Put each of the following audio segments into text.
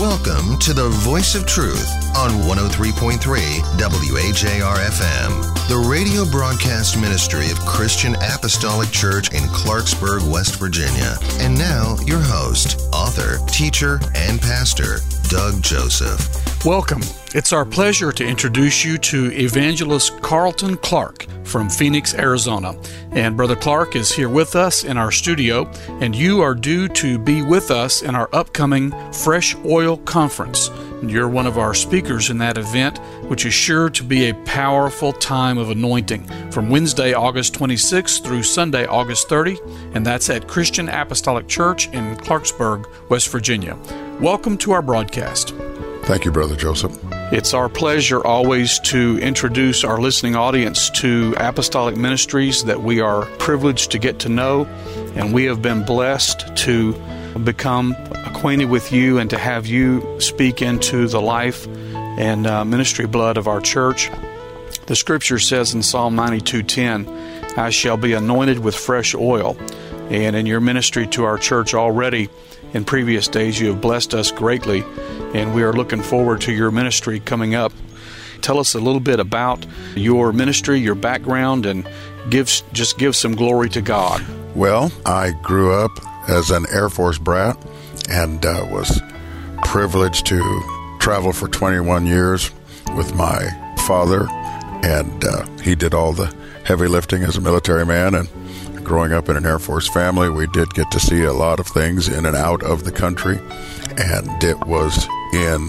Welcome to the Voice of Truth on 103.3 WAJR-FM, the radio broadcast ministry of Christian Apostolic Church in Clarksburg, West Virginia. And now, your host, author, teacher, and pastor, Doug Joseph. Welcome. It's our pleasure to introduce you to Evangelist Carlton Clark from Phoenix, Arizona. And Brother Clark is here with us in our studio, and you are due to be with us in our upcoming Fresh Oil Conference. And you're one of our speakers in that event, which is sure to be a powerful time of anointing from Wednesday, August 26th through Sunday, August 30, and that's at Christian Apostolic Church in Clarksburg, West Virginia. Welcome to our broadcast. Thank you, Brother Joseph. It's our pleasure always to introduce our listening audience to apostolic ministries that we are privileged to get to know, and we have been blessed to become acquainted with you and to have you speak into the life and ministry blood of our church. The scripture says in Psalm 92:10, "I shall be anointed with fresh oil." And in your ministry to our church already, in previous days, you have blessed us greatly, and we are looking forward to your ministry coming up. Tell us a little bit about your ministry, your background, and give some glory to God. Well, I grew up as an Air Force brat and was privileged to travel for 21 years with my father, and he did all the heavy lifting as a military man. And growing up in an Air Force family, we did get to see a lot of things in and out of the country. And it was in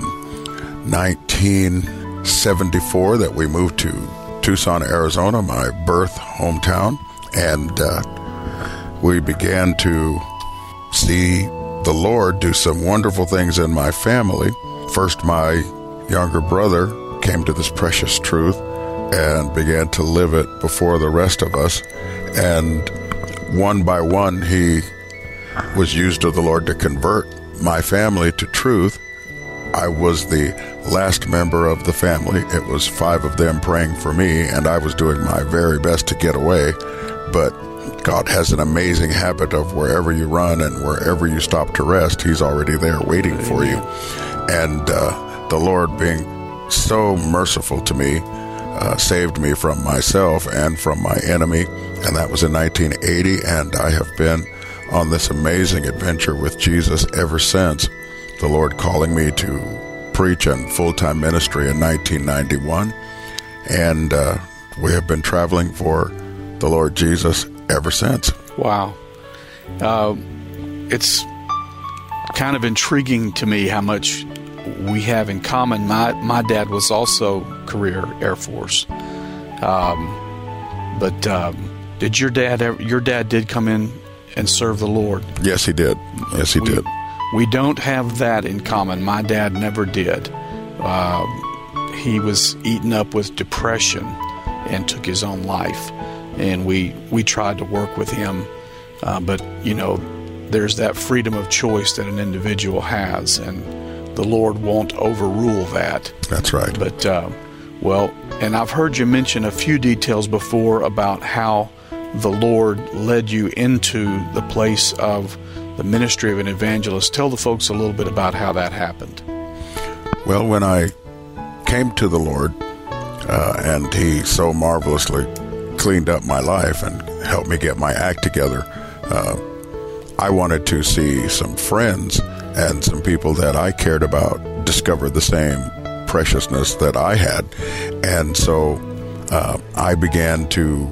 1974 that we moved to Tucson, Arizona, my birth hometown. And we began to see the Lord do some wonderful things in my family. First, my younger brother came to this precious truth and began to live it before the rest of us. And one by one, he was used of the Lord to convert my family to truth. I was the last member of the family. It was 5 of them praying for me, and I was doing my very best to get away. But God has an amazing habit of wherever you run and wherever you stop to rest, He's already there waiting for you. And the Lord, being so merciful to me, saved me from myself and from my enemy, and that was in 1980, and I have been on this amazing adventure with Jesus ever since. The Lord calling me to preach in full-time ministry in 1991, and we have been traveling for the Lord Jesus ever since. Wow. It's kind of intriguing to me how much we have in common. My dad was also career Air Force, but did your dad did come in and serve the Lord? Yes, he did. Yes, he did. We don't have that in common. My dad never did. He was eaten up with depression and took his own life, and we tried to work with him, but there's that freedom of choice that an individual has, and the Lord won't overrule that. That's right. But, and I've heard you mention a few details before about how the Lord led you into the place of the ministry of an evangelist. Tell the folks a little bit about how that happened. Well, when I came to the Lord, and He so marvelously cleaned up my life and helped me get my act together, I wanted to see some friends and some people that I cared about discover the same preciousness that I had. And so I began to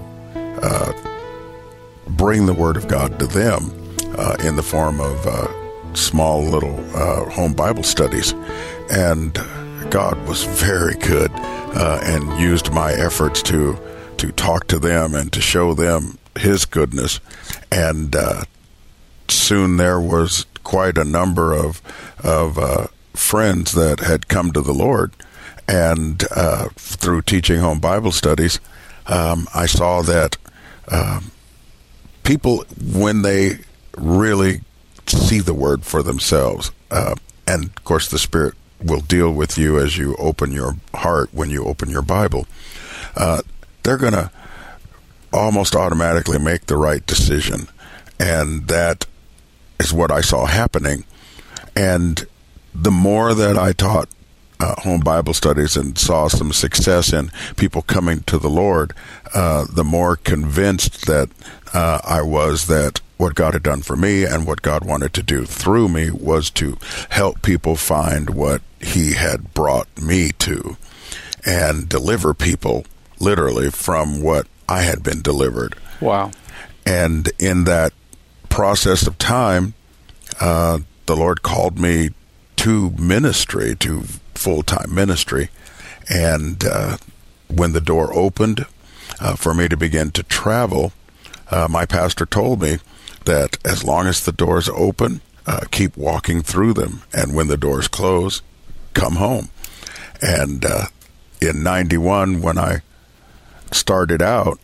bring the Word of God to them in the form of small little home Bible studies. And God was very good and used my efforts to talk to them and to show them His goodness. And soon there was quite a number of friends that had come to the Lord, and through teaching home Bible studies, I saw that people, when they really see the Word for themselves, and of course the Spirit will deal with you as you open your heart when you open your Bible, they're going to almost automatically make the right decision. And that is what I saw happening. And the more that I taught home Bible studies and saw some success in people coming to the Lord, the more convinced that I was that what God had done for me and what God wanted to do through me was to help people find what He had brought me to and deliver people literally from what I had been delivered. Wow. And in that process of time, the Lord called me to ministry, to full-time ministry. And when the door opened for me to begin to travel, my pastor told me that as long as the doors open, keep walking through them. And when the doors close, come home. And in 91, when I started out,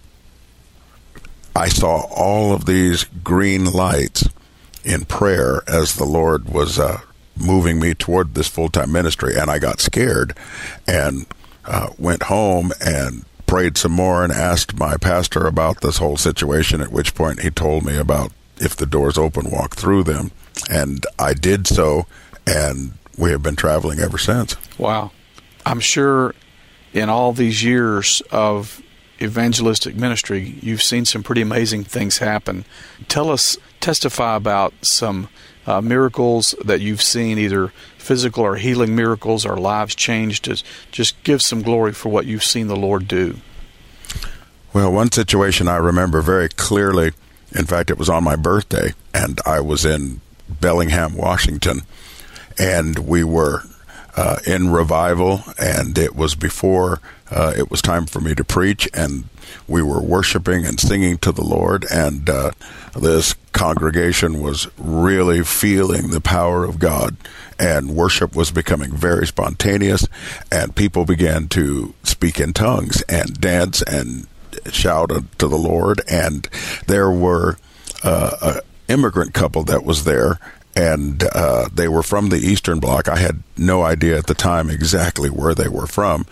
I saw all of these green lights in prayer as the Lord was moving me toward this full-time ministry, and I got scared and went home and prayed some more and asked my pastor about this whole situation, at which point he told me about if the doors open, walk through them. And I did so, and we have been traveling ever since. Wow. I'm sure in all these years of evangelistic ministry, you've seen some pretty amazing things happen. Testify about some miracles that you've seen, either physical or healing miracles, or lives changed. Just give some glory for what you've seen the Lord do. Well, one situation I remember very clearly, in fact, it was on my birthday, and I was in Bellingham, Washington, and we were in revival, and it was before it was time for me to preach, and we were worshiping and singing to the Lord, and this congregation was really feeling the power of God, and worship was becoming very spontaneous, and people began to speak in tongues and dance and shout to the Lord. And there were an immigrant couple that was there, and they were from the Eastern Bloc. I had no idea at the time exactly where they were from,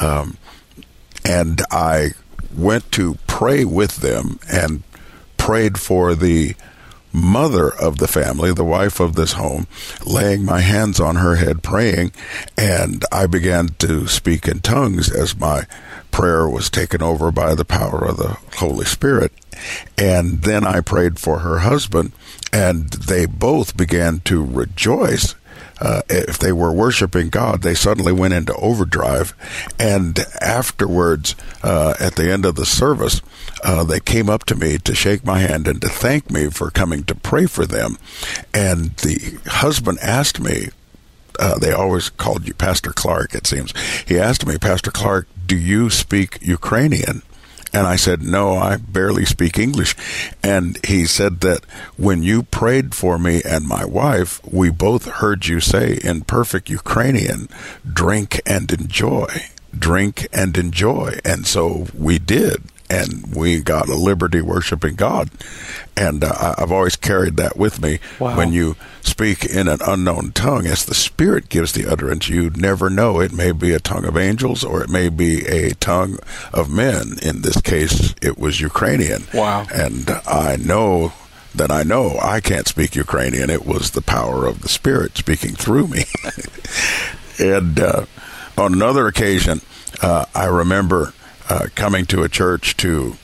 and I went to pray with them and prayed for the mother of the family, the wife of this home, laying my hands on her head praying, and I began to speak in tongues as my prayer was taken over by the power of the Holy Spirit. And then I prayed for her husband, and they both began to rejoice. If they were worshiping God, they suddenly went into overdrive. And afterwards, at the end of the service, they came up to me to shake my hand and to thank me for coming to pray for them. And the husband asked me, they always called you Pastor Clark, it seems. He asked me, Pastor Clark, do you speak Ukrainian? And I said, no, I barely speak English. And he said that when you prayed for me and my wife, we both heard you say in perfect Ukrainian, drink and enjoy, drink and enjoy. And so we did. And we got a liberty worshiping God. And I've always carried that with me. Wow. When you speak in an unknown tongue, as the Spirit gives the utterance, you never know. It may be a tongue of angels, or it may be a tongue of men. In this case, it was Ukrainian. Wow. And I know I can't speak Ukrainian. It was the power of the Spirit speaking through me. And on another occasion, I remember coming to a church to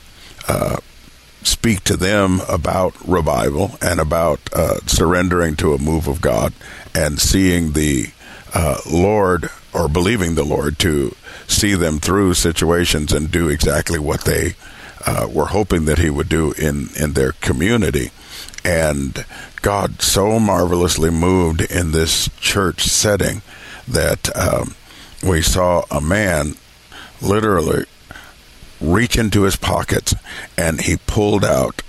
speak to them about revival and about surrendering to a move of God, and seeing the Lord, or believing the Lord to see them through situations and do exactly what they were hoping that He would do in their community. And God so marvelously moved in this church setting that we saw a man literally reach into his pockets, and he pulled out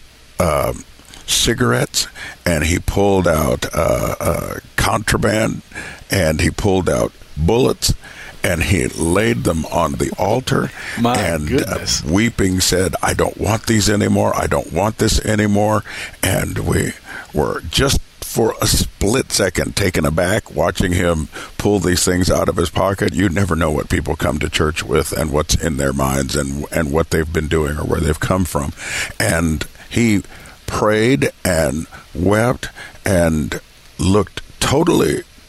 cigarettes, and he pulled out contraband, and he pulled out bullets, and he laid them on the altar. My and goodness. Weeping said, I don't want these anymore. I don't want this anymore. And we were just for a split second taken aback watching him pull these things out of his pocket. You never know what people come to church with and what's in their minds and what they've been doing or where they've come from. And he prayed and wept and looked totally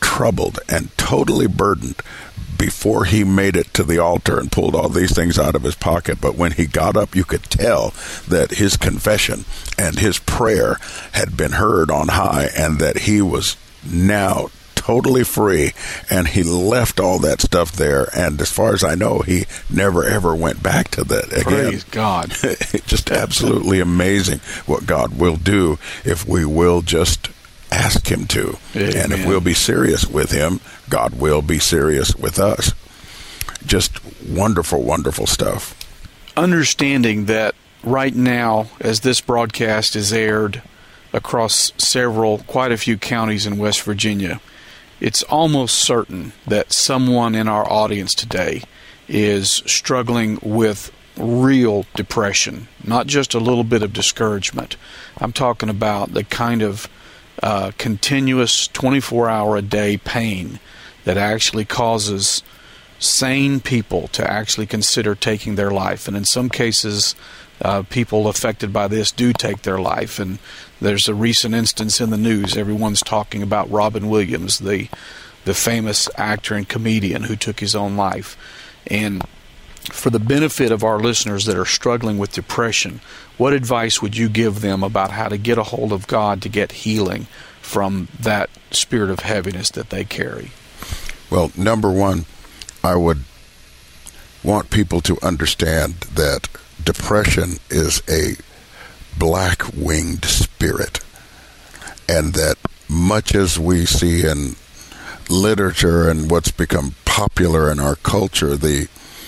troubled and totally burdened before he made it to the altar and pulled all these things out of his pocket. But when he got up, you could tell that his confession and his prayer had been heard on high, and that he was now totally free, and he left all that stuff there. And as far as I know, he never ever went back to that again. Praise God. Just absolutely amazing what God will do if we will just ask him to. Amen. And if we'll be serious with him, God will be serious with us. Just wonderful, wonderful stuff. Understanding that right now, as this broadcast is aired across quite a few counties in West Virginia, it's almost certain that someone in our audience today is struggling with real depression, not just a little bit of discouragement. I'm talking about the kind of continuous 24-hour-a-day pain that actually causes sane people to actually consider taking their life. And in some cases, people affected by this do take their life. And there's a recent instance in the news. Everyone's talking about Robin Williams, the famous actor and comedian who took his own life. And for the benefit of our listeners that are struggling with depression, what advice would you give them about how to get a hold of God to get healing from that spirit of heaviness that they carry? Well, number one, I would want people to understand that depression is a black-winged spirit, and that much as we see in literature and what's become popular in our culture, the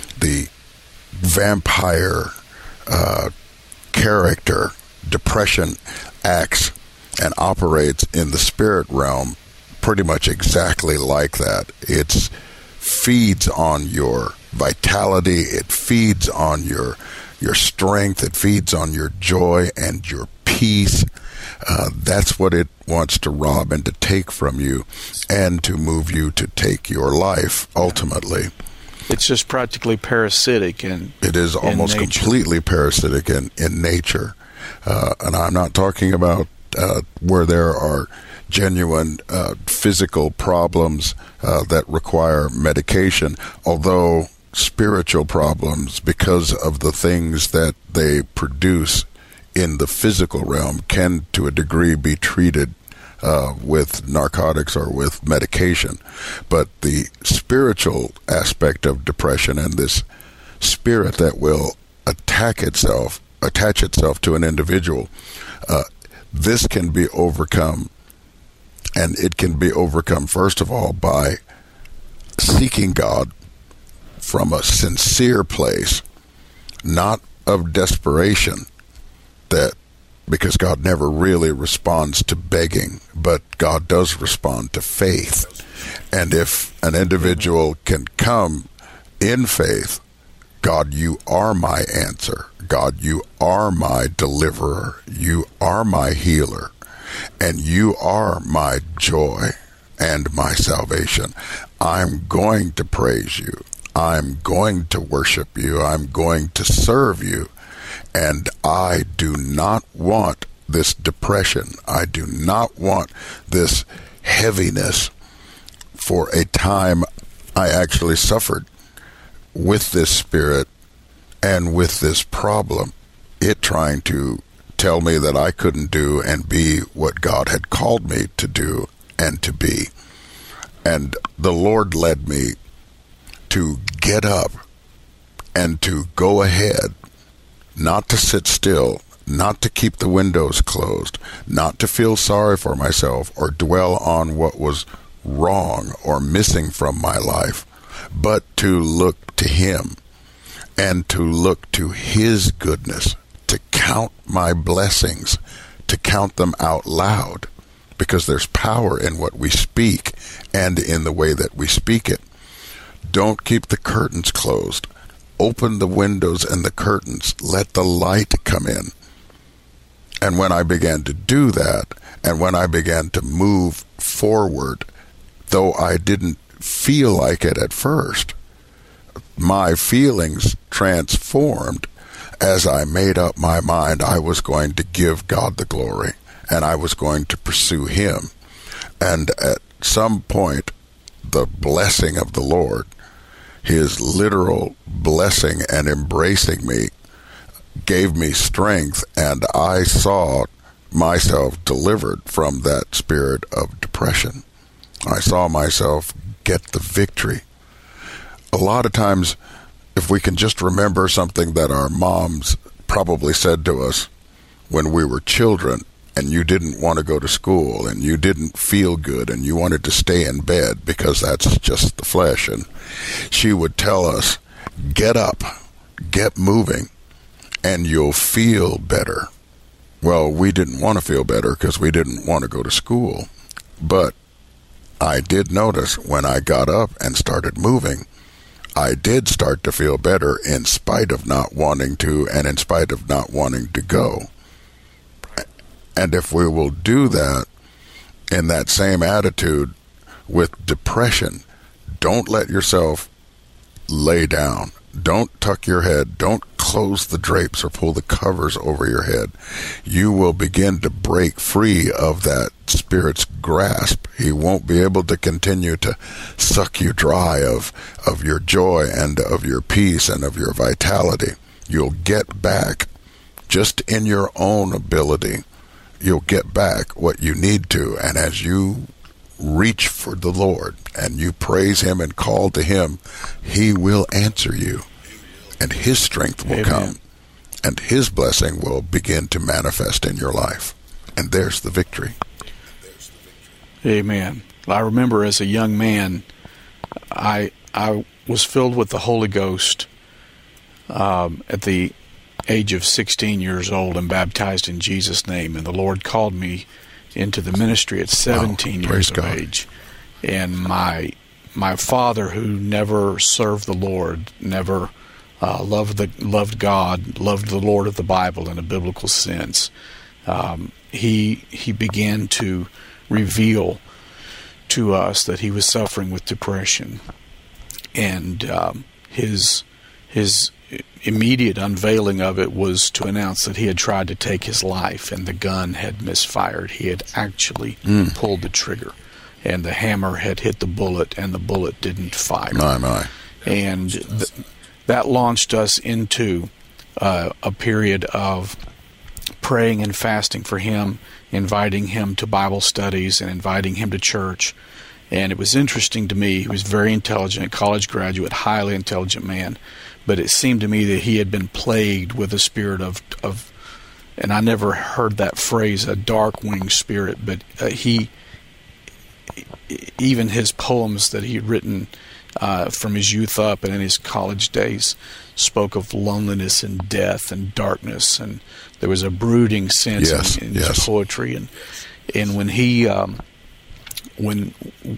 vampire character, depression, acts and operates in the spirit realm pretty much exactly like that. It feeds on your vitality, it feeds on your strength, it feeds on your joy and your peace. That's what it wants to rob and to take from you, and to move you to take your life ultimately. It's just practically parasitic it is almost completely parasitic in nature. And I'm not talking about where there are genuine physical problems that require medication, although spiritual problems, because of the things that they produce in the physical realm, can to a degree be treated with narcotics or with medication. But the spiritual aspect of depression, and this spirit that will attach itself to an individual, this can be overcome. And it can be overcome, first of all, by seeking God from a sincere place, not of desperation, because God never really responds to begging, but God does respond to faith. And if an individual can come in faith, God, you are my answer. God, you are my deliverer. You are my healer. And you are my joy and my salvation. I'm going to praise you. I'm going to worship you. I'm going to serve you. And I do not want this depression. I do not want this heaviness. For a time, I actually suffered with this spirit and with this problem, it trying to tell me that I couldn't do and be what God had called me to do and to be. And the Lord led me to get up and to go ahead, not to sit still, not to keep the windows closed, not to feel sorry for myself or dwell on what was wrong or missing from my life, but to look to Him and to look to His goodness, to count my blessings, to count them out loud, because there's power in what we speak and in the way that we speak it. Don't keep the curtains closed. Open the windows and the curtains. Let the light come in. And when I began to do that, and when I began to move forward, though I didn't feel like it at first, my feelings transformed as I made up my mind I was going to give God the glory, and I was going to pursue Him. And at some point, the blessing of the Lord, his literal blessing and embracing me, gave me strength, and I saw myself delivered from that spirit of depression. I saw myself get the victory. A lot of times, if we can just remember something that our moms probably said to us when we were children, and you didn't want to go to school, and you didn't feel good, and you wanted to stay in bed because that's just the flesh, and she would tell us, get up, get moving, and you'll feel better. Well, we didn't want to feel better because we didn't want to go to school. But I did notice when I got up and started moving, I did start to feel better in spite of not wanting to and in spite of not wanting to go. And if we will do that in that same attitude with depression, don't let yourself lay down. Don't tuck your head. Don't close the drapes or pull the covers over your head. You will begin to break free of that spirit's grasp. He won't be able to continue to suck you dry of your joy and of your peace and of your vitality. You'll get back, just in your own ability, you'll get back what you need to. And as you reach for the Lord and you praise him and call to him, he will answer you, and his strength will come, and his blessing will begin to manifest in your life. And there's the victory. Amen. I remember as a young man, I was filled with the Holy Ghost at the age of 16 years old and baptized in Jesus' name, and the Lord called me into the ministry at 17 years of age. And my father, who never served the Lord, never loved God, loved the Lord of the Bible in a biblical sense, he began to reveal to us that he was suffering with depression, and his immediate unveiling of it was to announce that he had tried to take his life and the gun had misfired. He had actually pulled the trigger, and the hammer had hit the bullet, and the bullet didn't fire. My. And that launched us into a period of praying and fasting for him, inviting him to Bible studies and inviting him to church. And it was interesting to me. He was very intelligent, college graduate, highly intelligent man. But it seemed to me that he had been plagued with a spirit of and I never heard that phrase, a dark-winged spirit, but even his poems that he had written from his youth up and in his college days spoke of loneliness and death and darkness, and there was a brooding sense in his poetry. And when he when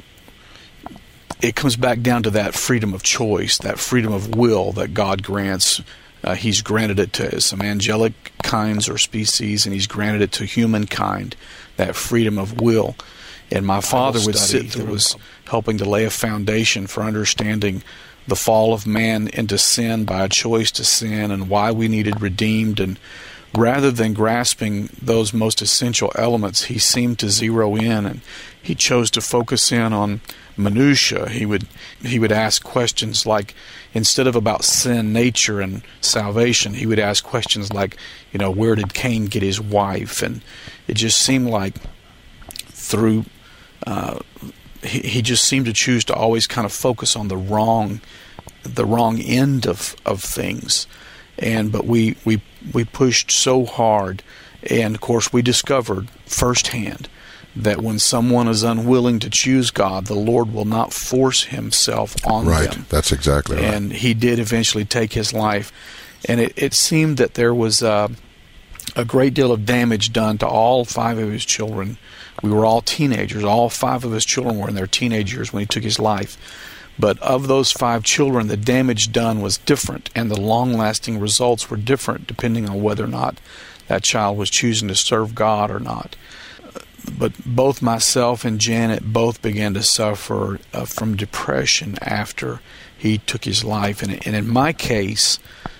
it comes back down to that freedom of choice, that freedom of will that God grants. He's granted it to some angelic kinds or species, and he's granted it to humankind, that freedom of will. And my father would sit there, was helping to lay a foundation for understanding the fall of man into sin by a choice to sin, and why we needed redeemed. And rather than grasping those most essential elements, he seemed to zero in, and he chose to focus in on minutia. He would ask questions like, instead of about sin, nature, and salvation, he would ask questions like, where did Cain get his wife? And it just seemed like through he just seemed to choose to always kind of focus on the wrong end of things. But we pushed so hard, and of course we discovered firsthand that when someone is unwilling to choose God, the Lord will not force himself on them. Right, that's exactly right. And he did eventually take his life. And it seemed that there was a great deal of damage done to all 5 of his children. We were all teenagers. All 5 of his children were in their teenage years when he took his life. But of those 5 children, the damage done was different, and the long-lasting results were different depending on whether or not that child was choosing to serve God or not. But both myself and Janet both began to suffer from depression after he took his life. And in my case,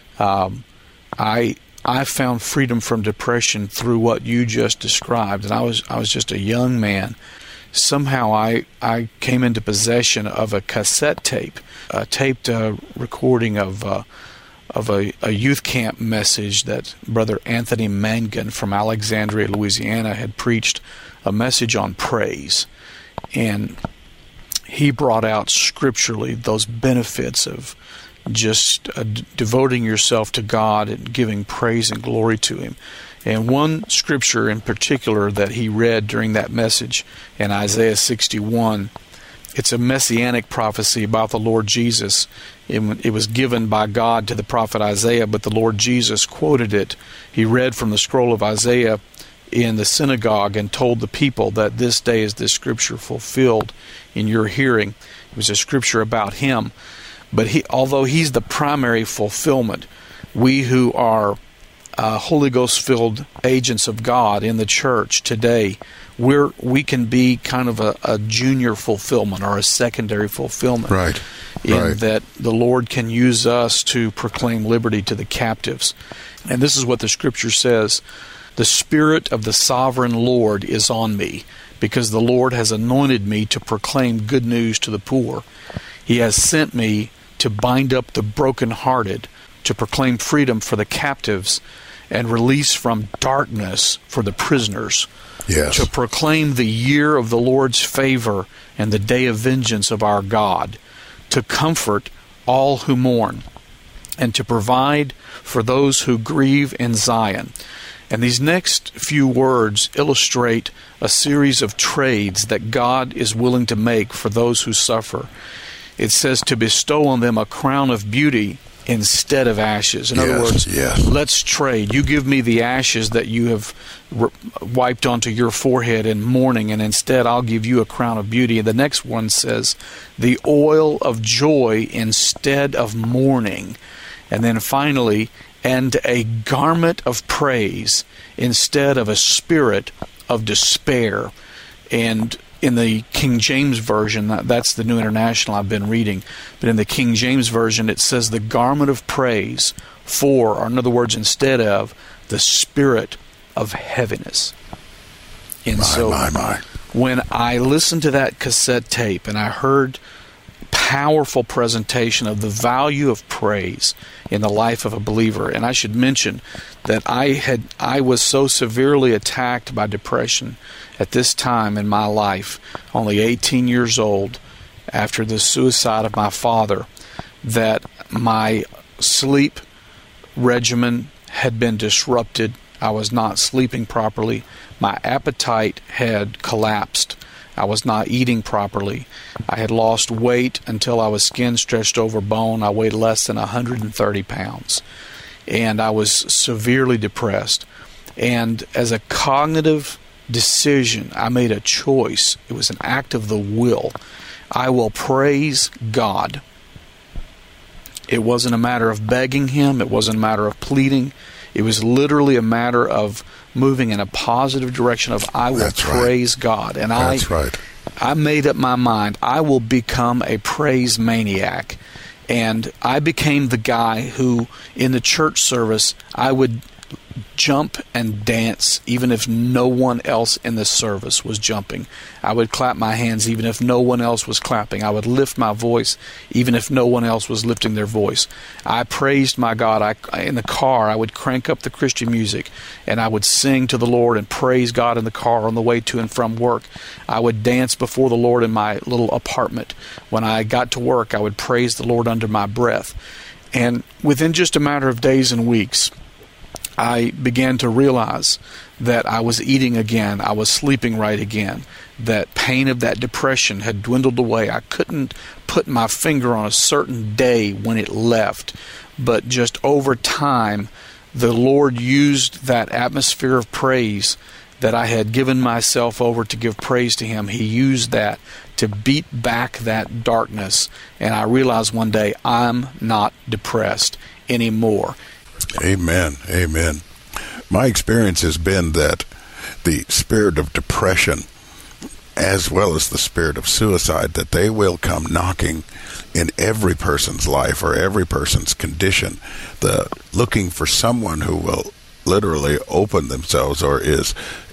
I found freedom from depression through what you just described. And I was just a young man somehow I came into possession of a cassette tape, a taped recording of a youth camp message that Brother Anthony Mangan from Alexandria, Louisiana, had preached, a message on praise. And he brought out scripturally those benefits of just devoting yourself to God and giving praise and glory to Him. And one scripture in particular that he read during that message in Isaiah 61, it's a messianic prophecy about the Lord Jesus. It was given by God to the prophet Isaiah, but the Lord Jesus quoted it. He read from the scroll of Isaiah in the synagogue and told the people that this day is this scripture fulfilled in your hearing. It was a scripture about Him. But although He's the primary fulfillment, we who are Holy Ghost-filled agents of God in the church today, we can be kind of a junior fulfillment or a secondary fulfillment. Right. That the Lord can use us to proclaim liberty to the captives. And this is what the Scripture says: the Spirit of the Sovereign Lord is on me, because the Lord has anointed me to proclaim good news to the poor. He has sent me to bind up the brokenhearted, to proclaim freedom for the captives, and release from darkness for the prisoners. Yes. To proclaim the year of the Lord's favor and the day of vengeance of our God, to comfort all who mourn, and to provide for those who grieve in Zion. And these next few words illustrate a series of trades that God is willing to make for those who suffer. It says to bestow on them a crown of beauty instead of ashes. In other words, let's trade. You give me the ashes that you have wiped onto your forehead in mourning, and instead I'll give you a crown of beauty. And the next one says, the oil of joy instead of mourning. And then finally, and a garment of praise instead of a spirit of despair. And in the King James Version, that's the New International I've been reading, but in the King James Version it says the garment of praise for, or in other words, instead of, the spirit of heaviness. And when I listened to that cassette tape and I heard powerful presentation of the value of praise in the life of a believer, and I should mention that I was so severely attacked by depression at this time in my life, only 18 years old, after the suicide of my father, that my sleep regimen had been disrupted. I was not sleeping properly. My appetite had collapsed. I was not eating properly. I had lost weight until I was skin stretched over bone. I weighed less than 130 pounds. And I was severely depressed. And as a cognitive decision, I made a choice. It was an act of the will. I will praise God. It wasn't a matter of begging Him. It wasn't a matter of pleading. It was literally a matter of moving in a positive direction of I will praise God. And I made up my mind. I will become a praise maniac. And I became the guy who, in the church service, I would jump and dance even if no one else in the service was jumping. I would clap my hands even if no one else was clapping. I would lift my voice even if no one else was lifting their voice. I praised my God. In the car, I would crank up the Christian music and I would sing to the Lord and praise God in the car on the way to and from work. I would dance before the Lord in my little apartment. When I got to work, I would praise the Lord under my breath. And within just a matter of days and weeks, I began to realize that I was eating again, I was sleeping right again, that pain of that depression had dwindled away. I couldn't put my finger on a certain day when it left, but just over time, the Lord used that atmosphere of praise that I had given myself over to give praise to Him. He used that to beat back that darkness, and I realized one day I'm not depressed anymore. Amen. Amen. My experience has been that the spirit of depression, as well as the spirit of suicide, that they will come knocking in every person's life or every person's condition, looking for someone who will literally open themselves or is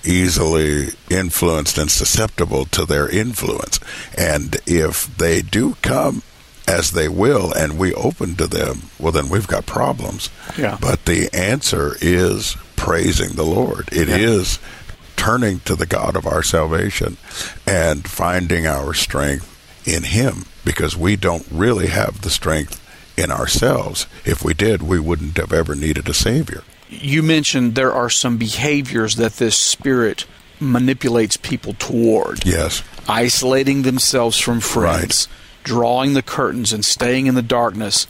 easily influenced and susceptible to their influence. And if they do come as they will and we open to them, well, then we've got problems. Yeah. But the answer is praising the Lord. It is turning to the God of our salvation and finding our strength in Him, because we don't really have the strength in ourselves. If we did, we wouldn't have ever needed a Savior. You mentioned there are some behaviors that this spirit manipulates people toward. Yes. Isolating themselves from friends, drawing the curtains and staying in the darkness,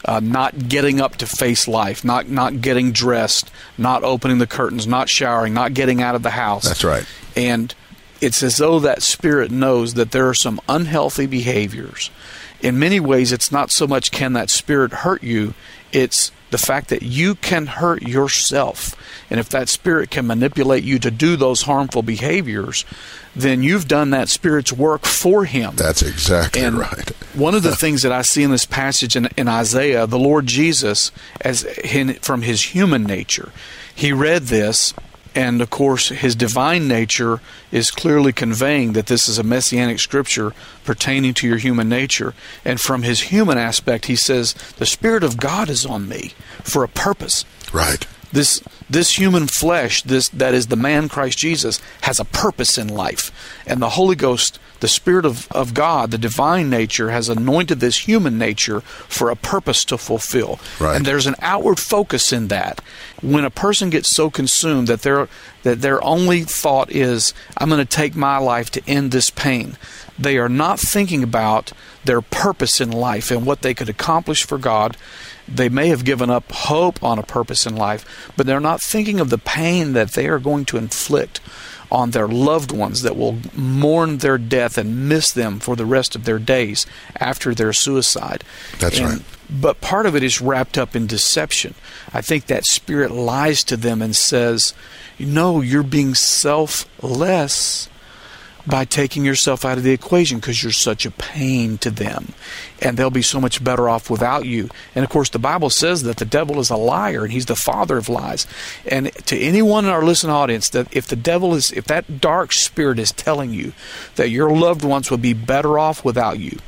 not getting up to face life, not getting dressed, not opening the curtains, not showering, not getting out of the house. That's right. And it's as though that spirit knows that there are some unhealthy behaviors. In many ways, it's not so much can that spirit hurt you, it's the fact that you can hurt yourself. And if that spirit can manipulate you to do those harmful behaviors, then you've done that spirit's work for him. That's exactly right. One of the things that I see in this passage in Isaiah, the Lord Jesus, from His human nature, He read this, and of course His divine nature is clearly conveying that this is a messianic scripture pertaining to your human nature. And from His human aspect, He says, the Spirit of God is on me for a purpose. Right. This human flesh, that is the man Christ Jesus, has a purpose in life. And the Holy Ghost, the Spirit of God, the divine nature, has anointed this human nature for a purpose to fulfill. Right. And there's an outward focus in that. When a person gets so consumed that their only thought is, I'm going to take my life to end this pain, they are not thinking about their purpose in life and what they could accomplish for God. They may have given up hope on a purpose in life, but they're not thinking of the pain that they are going to inflict on their loved ones that will mourn their death and miss them for the rest of their days after their suicide. That's right. But part of it is wrapped up in deception. I think that spirit lies to them and says, no, you're being selfless by taking yourself out of the equation because you're such a pain to them. And they'll be so much better off without you. And of course, the Bible says that the devil is a liar and he's the father of lies. And to anyone in our listening audience, that if that dark spirit is telling you that your loved ones will be better off without you,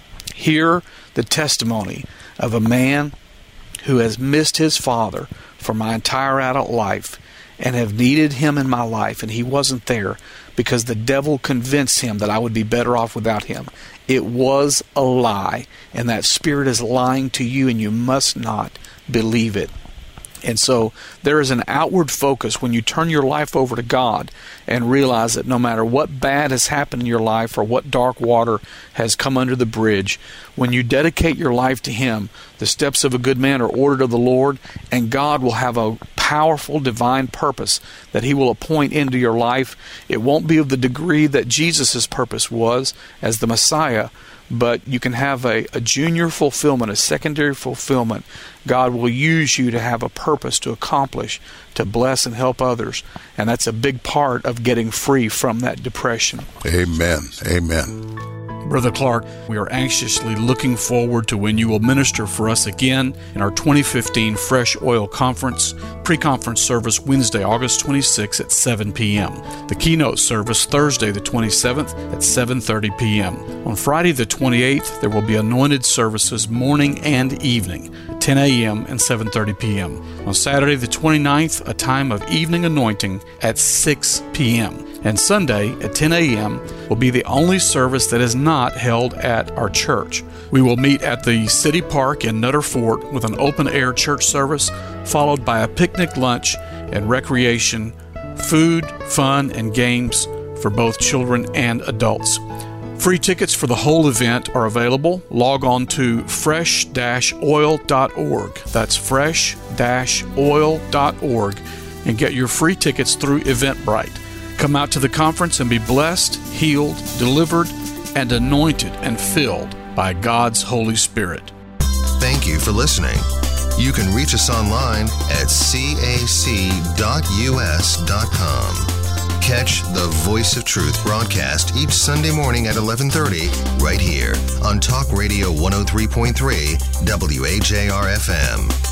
hear the testimony of a man who has missed his father for my entire adult life and have needed him in my life, and he wasn't there because the devil convinced him that I would be better off without him. It was a lie, and that spirit is lying to you, and you must not believe it. And so there is an outward focus when you turn your life over to God and realize that no matter what bad has happened in your life or what dark water has come under the bridge, when you dedicate your life to Him, the steps of a good man are ordered of the Lord, and God will have a powerful divine purpose that He will appoint into your life. It won't be of the degree that Jesus' purpose was as the Messiah, but you can have a junior fulfillment, a secondary fulfillment. God will use you to have a purpose to accomplish, to bless and help others. And that's a big part of getting free from that depression. Amen. Amen. Brother Clark, we are anxiously looking forward to when you will minister for us again in our 2015 Fresh Oil Conference, pre-conference service Wednesday, August 26th at 7 p.m. The keynote service Thursday, the 27th at 7:30 p.m. On Friday, the 28th, there will be anointed services morning and evening at 10 a.m. and 7:30 p.m. On Saturday, the 29th, a time of evening anointing at 6 p.m. And Sunday at 10 a.m. will be the only service that is not held at our church. We will meet at the City Park in Nutter Fort with an open-air church service, followed by a picnic lunch and recreation, food, fun, and games for both children and adults. Free tickets for the whole event are available. Log on to fresh-oil.org. That's fresh-oil.org and get your free tickets through Eventbrite. Come out to the conference and be blessed, healed, delivered, and anointed and filled by God's Holy Spirit. Thank you for listening. You can reach us online at cac.us.com. Catch the Voice of Truth broadcast each Sunday morning at 11:30 right here on Talk Radio 103.3 WAJR-FM.